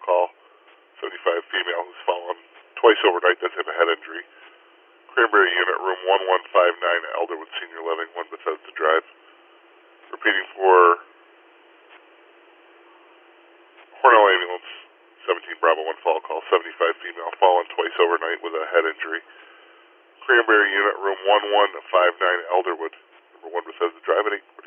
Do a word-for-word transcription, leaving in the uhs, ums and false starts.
call, seventy-five female who's fallen twice overnight. Does have a head injury. Cranberry Unit, room one one five nine, Elderwood Senior Living, one Bethesda Drive. Repeating for Cornell Ambulance, seventeen Bravo one fall call, seventy-five female, fallen twice overnight with a head injury. Cranberry Unit, room one one five nine, Elderwood, number one Bethesda Drive at eight.